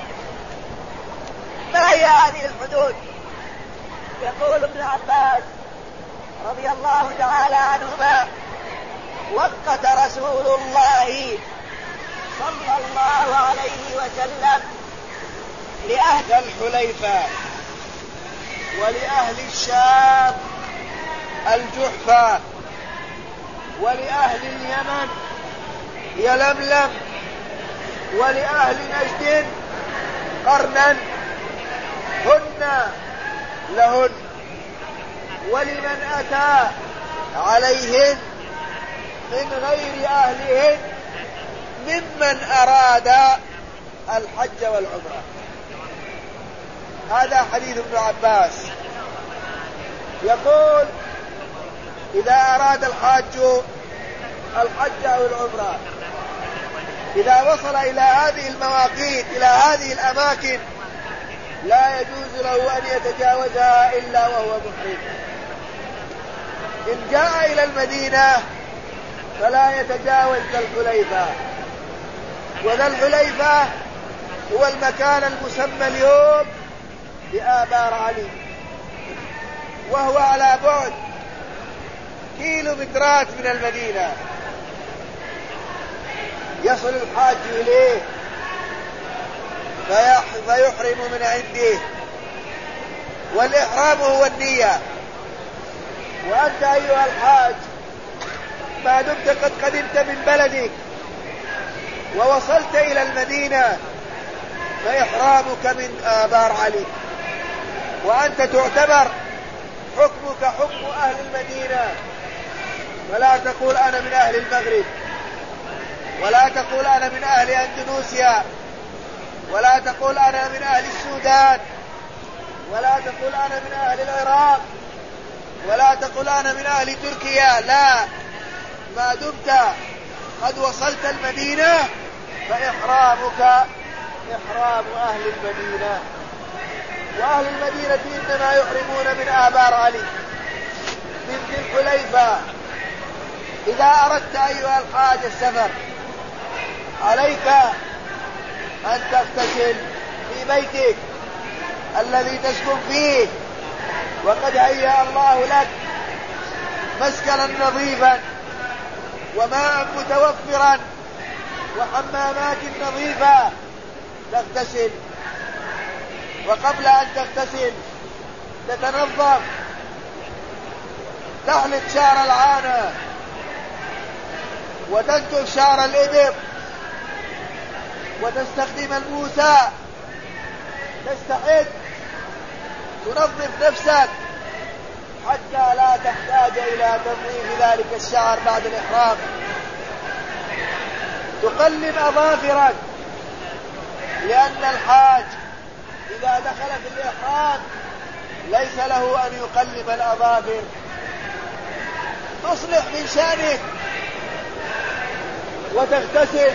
ما هي هذه الحدود؟ يقول ابن عباس رضي الله تعالى عنهما: وقت رسول الله صلى الله عليه وسلم لأهل الحليفة ولأهل الشام الجحفة ولأهل اليمن يلملم ولأهل نجد قرنا هن لهن ولمن أتى عليهن من غير أهلهن ممن أراد الحج والعمرة. هذا حديث ابن عباس يقول: إذا أراد الحاج الحج أو العمرة إذا وصل إلى هذه المواقيت إلى هذه الأماكن لا يجوز له أن يتجاوزها إلا وهو محرم. إن جاء إلى المدينة فلا يتجاوز ذا الحليفة، وذا الحليفة هو المكان المسمى اليوم بآبار علي، وهو على بعد كيلو مترات من المدينة. يصل الحاج إليه فيحرم من عنده، والإحرام هو النية. وأنت أيها الحاج ما دمت قد قدمت من بلدك ووصلت إلى المدينة فإحرامك من آبار علي، وأنت تعتبر حكمك حكم أهل المدينة، ولا تقول أنا من أهل المغرب، ولا تقول أنا من أهل أندونيسيا، ولا تقول أنا من أهل السودان، ولا تقول أنا من أهل العراق، ولا تقول أنا من أهل تركيا. لا، ما دمت قد وصلت المدينة فإحرامك إحرام أهل المدينة. وأهل المدينة إنما يحرمون من آبار علي من ذي الحليفة. إذا أردت أيها الحاج السفر عليك أن تغتسل في بيتك الذي تسكن فيه، وقد هيأ الله لك مسكنا نظيفا وماء متوفرا وحمامات نظيفة تغتسل. وقبل أن تغتسل تتنظف، تحلق شعر العانة وتنتف شعر الإبط وتستخدم الموسى، تستعد تنظف نفسك حتى لا تحتاج إلى تنظيف ذلك الشعر بعد الإحرام. تقلم أظافرك، لأن الحاج إذا دخل في الإحرام ليس له أن يقلم الأظافر. تصلح من شأنك وتغتسل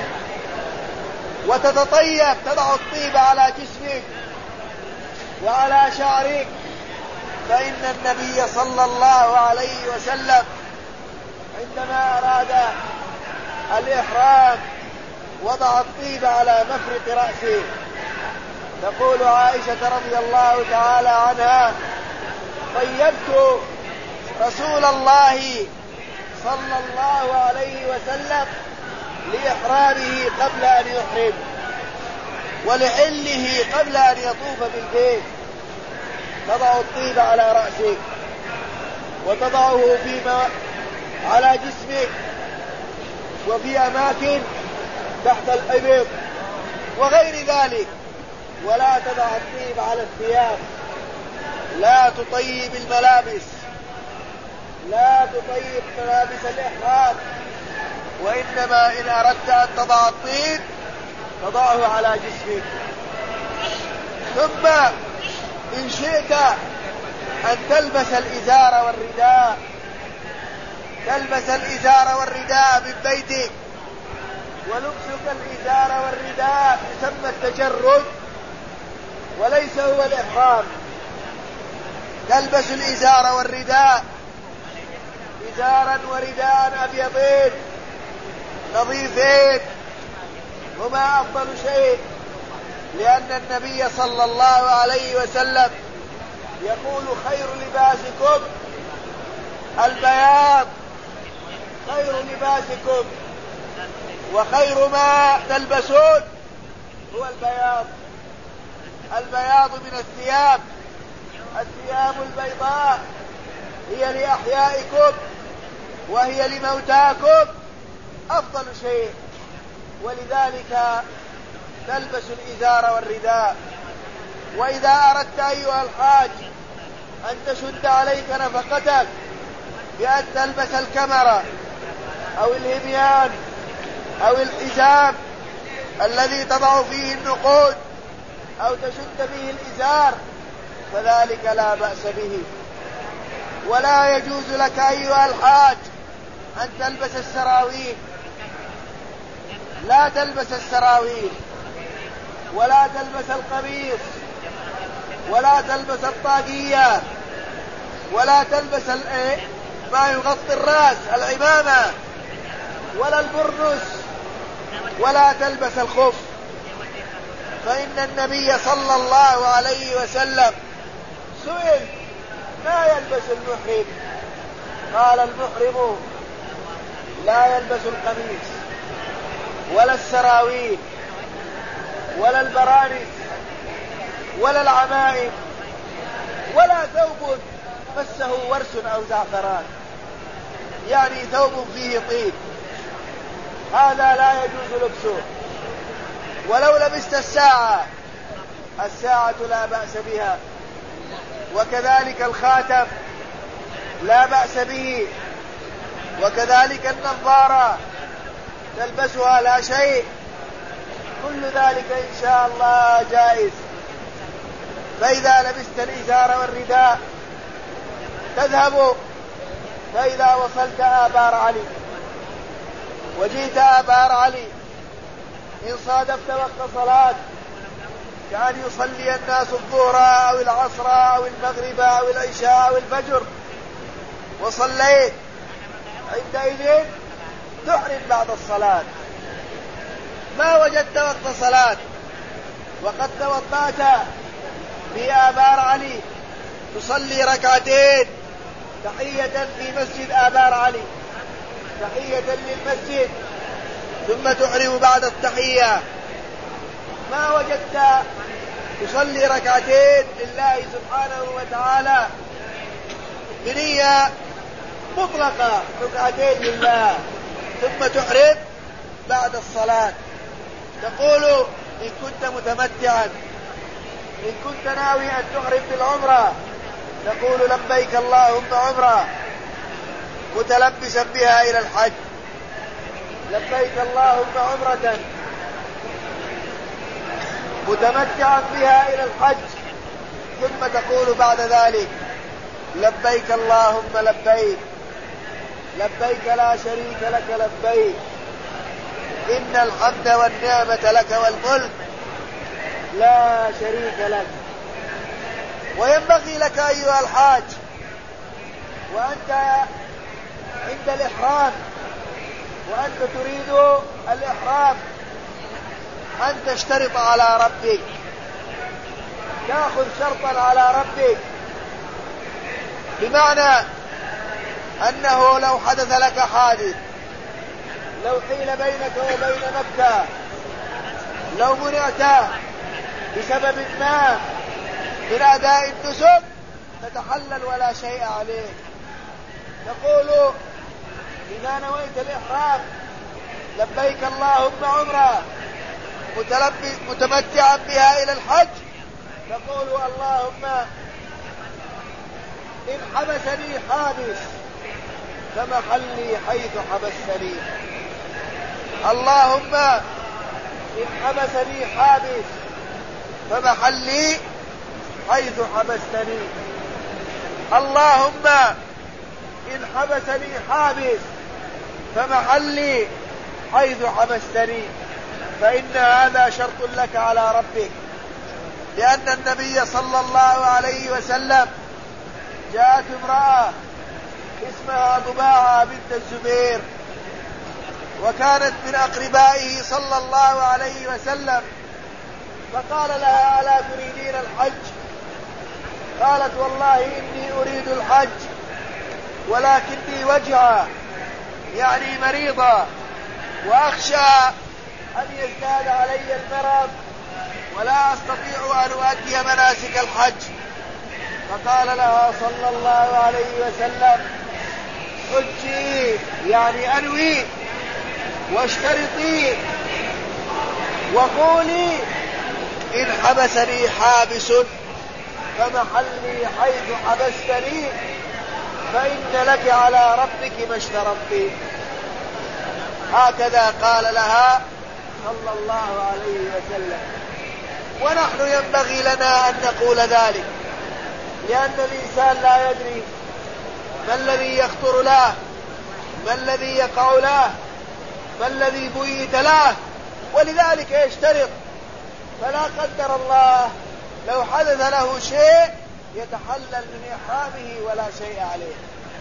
وتتطيب، تضع الطيب على جسمك وعلى شعرك، فإن النبي صلى الله عليه وسلم عندما أراد الإحرام وضع الطيب على مفرق رأسه. تقول عائشة رضي الله تعالى عنها: طيبت رسول الله صلى الله عليه وسلم لإحرامه قبل أن يحرم ولحله قبل أن يطوف بالبيت. تضع الطيب على رأسك وتضعه فيما على جسمك وفي أماكن تحت الإبط وغير ذلك، ولا تضع الطيب على الثياب. لا تطيب الملابس، لا تطيب ملابس الإحرام، وإنما إن أردت أن تضع الطيب تضعه على جسمك. ثم إن شئت أن تلبس الإزار والرداء، تلبس الإزار والرداء من بيتك. ولبسك الإزار والرداء يسمى التجرد وليس هو الإحرام. تلبس الإزار والرداء إزارا ورداء أبيضين نظيفين هما أفضل شيء، لأن النبي صلى الله عليه وسلم يقول خير لباسكم البياض، خير لباسكم وخير ما تلبسون هو البياض. البياض من الثياب، الثياب البيضاء هي لأحيائكم وهي لموتاكم أفضل شيء، ولذلك تلبس الإزار والرداء. وإذا أردت أيها الحاج أن تشد عليك نفقتك بأن تلبس الكمرة أو الهميان أو الحزام الذي تضع فيه النقود أو تشد به الإزار فذلك لا بأس به. ولا يجوز لك أيها الحاج أن تلبس السراويل، لا تلبس السراويل ولا تلبس القميص ولا تلبس الطاقية ولا تلبس ما يغطي الرأس العمامة ولا البرنس ولا تلبس الخف، فإن النبي صلى الله عليه وسلم سئل ما يلبس المحرم؟ قال المحرم لا يلبس القميص ولا السراويل ولا البرانس ولا العمائم ولا ثوب مسه ورس أو زعفران، يعني ثوب فيه طيب، هذا لا يجوز لبسه. ولو لبست الساعة، الساعة لا بأس بها، وكذلك الخاتم لا بأس به، وكذلك النظارة تلبسها لا شيء، كل ذلك إن شاء الله جائز. فإذا لبست الإزار والرداء تذهب، فإذا وصلت آبار علي وجئت آبار علي إن صادفت وقت صلاة كأن يصلي الناس الظهر أو العصر أو المغرب أو العشاء أو الفجر وصليت، عندئذ تحرم بعد الصلاة. ما وجدت وقت صلاة وقد توضأت في آبار علي تصلي ركعتين تحية في مسجد آبار علي، تحية للمسجد، ثم تحرم بعد التحية. ما وجدت تصلي ركعتين لله سبحانه وتعالى بنية مطلقة، ركعتين لله، ثم تحرم بعد الصلاة. تقول إن كنت متمتعا، إن كنت ناوي أن تحرم بالعمرة تقول لبيك اللهم عمرة متلبسا بها إلى الحج، لبيك اللهم عمرة متمتعا بها إلى الحج، ثم تقول بعد ذلك لبيك اللهم لبيك، لبيك لا شريك لك لبيك، إن الحمد والنعمة لك والملك لا شريك لك. وينبغي لك أيها الحاج وأنت عند الإحرام وأنت تريد الإحرام أن تشترط على ربك، تأخذ شرطا على ربك، بمعنى أنه لو حدث لك حادث، لو حيل بينك وبين مكة، لو منعت بسبب ما من أداء النسك تتحلل ولا شيء عليك. تقول إذا نويت الإحرام لبيك اللهم عمرة متمتعا بها إلى الحج، تقول اللهم إن حبسني حابس فمحلي حيث حبستني، اللهم إن حبسني حابس فمحلي حيث حبستني، اللهم إن حبسني حابس فمحلي حيث حبستني. فإن هذا شرط لك على ربك، لأن النبي صلى الله عليه وسلم جاءت امرأة اسمها ضباعة بنت الزبير، وكانت من أقربائه صلى الله عليه وسلم، فقال لها: ألا تريدين الحج؟ قالت: والله إني أريد الحج ولكني وجعة، يعني مريضة، وأخشى أن يزداد علي المرض ولا أستطيع أن أؤدي مناسك الحج. فقال لها صلى الله عليه وسلم: حجي، يعني أنوي واشترطي وقولي: إن حبسني حابس فمحلي حيث حبستني، فإن لك على ربك ما اشترطت. هكذا قال لها صلى الله عليه وسلم. ونحن ينبغي لنا أن نقول ذلك، لأن الإنسان لا يدري ما الذي يخطر له، ما الذي يقع له، ما الذي بيت له، ولذلك يشترط. فلا قدر الله لو حدث له شيء يتحلل من إحرامه ولا شيء عليه.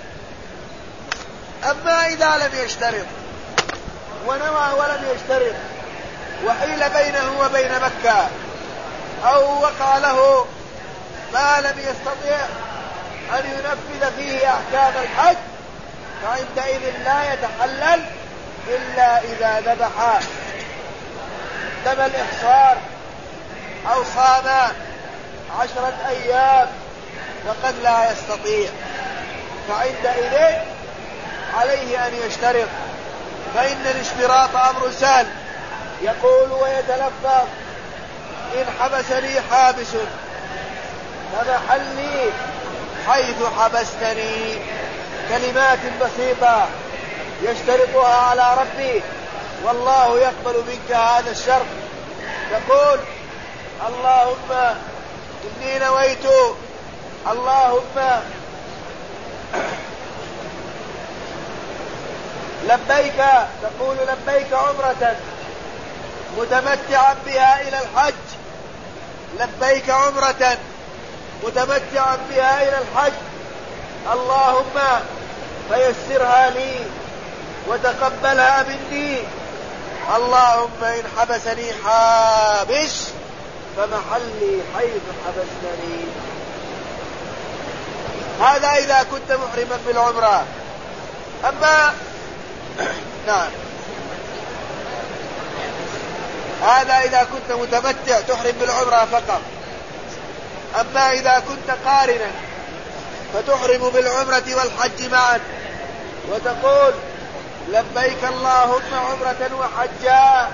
أما إذا لم يشترط ونوى ولم يشترط وحيل بينه وبين مكة، أو وقع له ما لم يستطيع أن ينفذ فيه أحكام الحج، فعندئذ لا يتحلل إلا إذا ذبح دم الإحصار أو صام عشرة أيام، فقد لا يستطيع، فعندئذ عليه أن يشترط. فإن الاشتراط أمر سهل، يقول ويتلفظ: إن حبسني حابس فمحلي حيث حبستني، كلمات بسيطة يشترطها على ربي، والله يقبل منك هذا الشرط. تقول: اللهم إني نويت، اللهم لبيك، تقول لبيك عمرة متمتعا بها إلى الحج، لبيك عمرة متمتعا بها إلى الحج، اللهم فيسرها لي وتقبلها مني، اللهم إن حبسني حابس فمحلي حيث حبستني. هذا إذا كنت محرما بالعمرة. أما نعم، هذا إذا كنت متمتع تحرم بالعمرة فقط. أما إذا كنت قارنا فتحرم بالعمرة والحج معا، وتقول لبيك اللهم عمرة وحجا،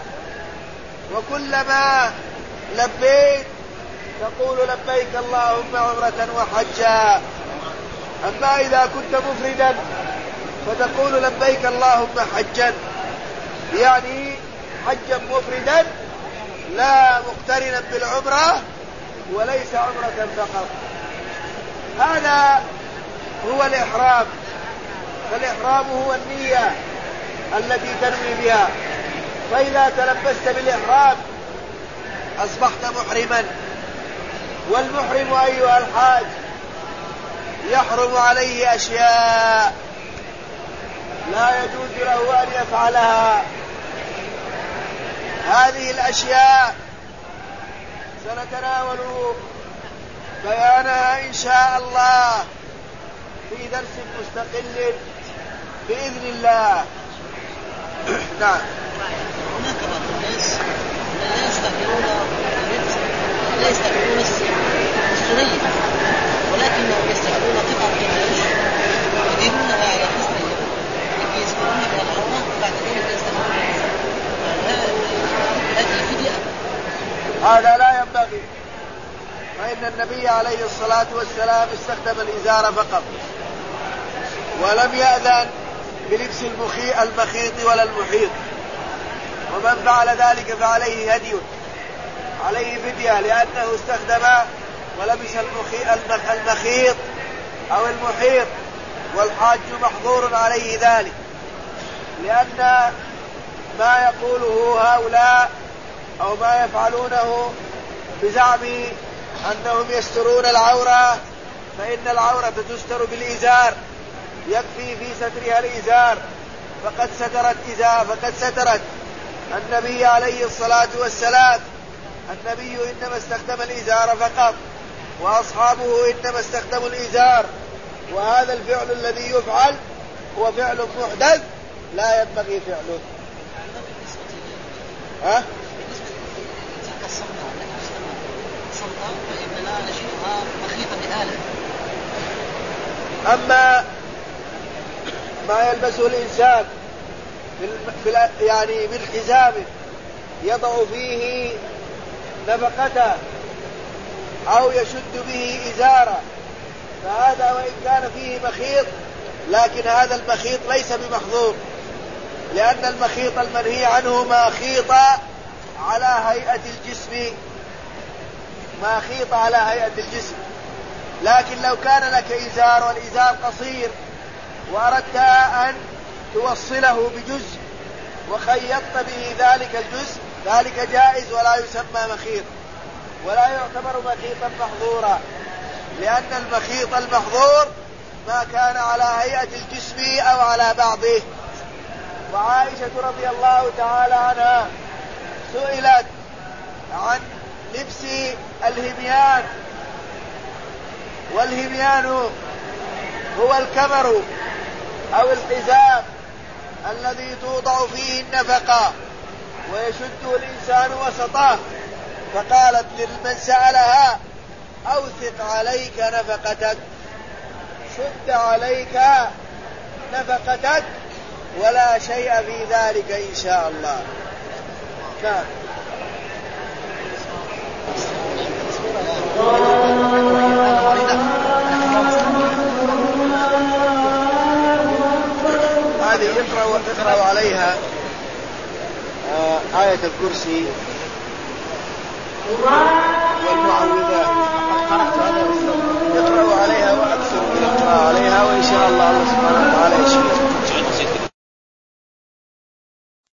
وكلما لبيت تقول لبيك اللهم عمرة وحجا. أما إذا كنت مفردا فتقول لبيك اللهم حجا، يعني حجا مفردا لا مقترنا بالعمرة وليس عمرة فقط. هذا هو الإحرام. فالإحرام هو النية التي تنوي بها، فإذا تلبست بالإحرام أصبحت محرما. والمحرم أيها الحاج يحرم عليه أشياء لا يجوز له أن يفعلها. هذه الأشياء سنتناول بيانها إن شاء الله في درس مستقل بإذن الله. نعم. هناك بعض الناس لا يستطيعون لا يستطيعون السنية، ولكنهم يستطيعون قطعة القماش يديرونها على خصر لكي يسمعون بها العورة وبعد ذلك يستطيعون هذه فدية. هذا لا ينبغي، فإن النبي عليه الصلاة والسلام استخدم الإزار فقط، ولم يأذن بلبس المخيط ولا المحيط، ومن فعل ذلك فعليه هدي، عليه فدية، لأنه استخدم ولبس المخيط أو المحيط، والحاج محظور عليه ذلك، لأن ما يقوله هؤلاء أو ما يفعلونه بزعم أنهم يسترون العورة، فإن العورة تستر بالإزار، يكفي في سترها الإزار فقد سترت إزار فقد سترت النبي عليه الصلاة والسلام. النبي إنما استخدم الإزار فقط، وأصحابه إنما استخدموا الإزار، وهذا الفعل الذي يفعل هو فعل محدث لا ينبغي فعله. ها؟ تلك الصمتة التي تسمى صمتة فإننا نشيلها مخيطة بآلة. أما ما يلبسه الإنسان في يعني من حزام يضع فيه نفقته أو يشد به إزارة، فهذا وإن كان فيه مخيط لكن هذا المخيط ليس بمحظور، لأن المخيط المنهي عنه ما خيط على هيئة الجسم، ما خيط على هيئة الجسم. لكن لو كان لك إزار والإزار قصير وأردت أن توصله بجزء وخيطت به ذلك الجزء، ذلك جائز ولا يسمى مخيط ولا يعتبر مخيطا محظورا، لأن المخيط المحظور ما كان على هيئة الجسم أو على بعضه. وعائشة رضي الله تعالى عنها سئلت عن لبس الهميان، والهميان هو الكمر أو الحزام الذي توضع فيه النفقة ويشده الإنسان وسطه، فقالت لمن سألها أوثق عليك نفقتك، شد عليك نفقتك ولا شيء في ذلك إن شاء الله. نعم. هذه يقرأ تقرأ عليها آه آية الكرسي.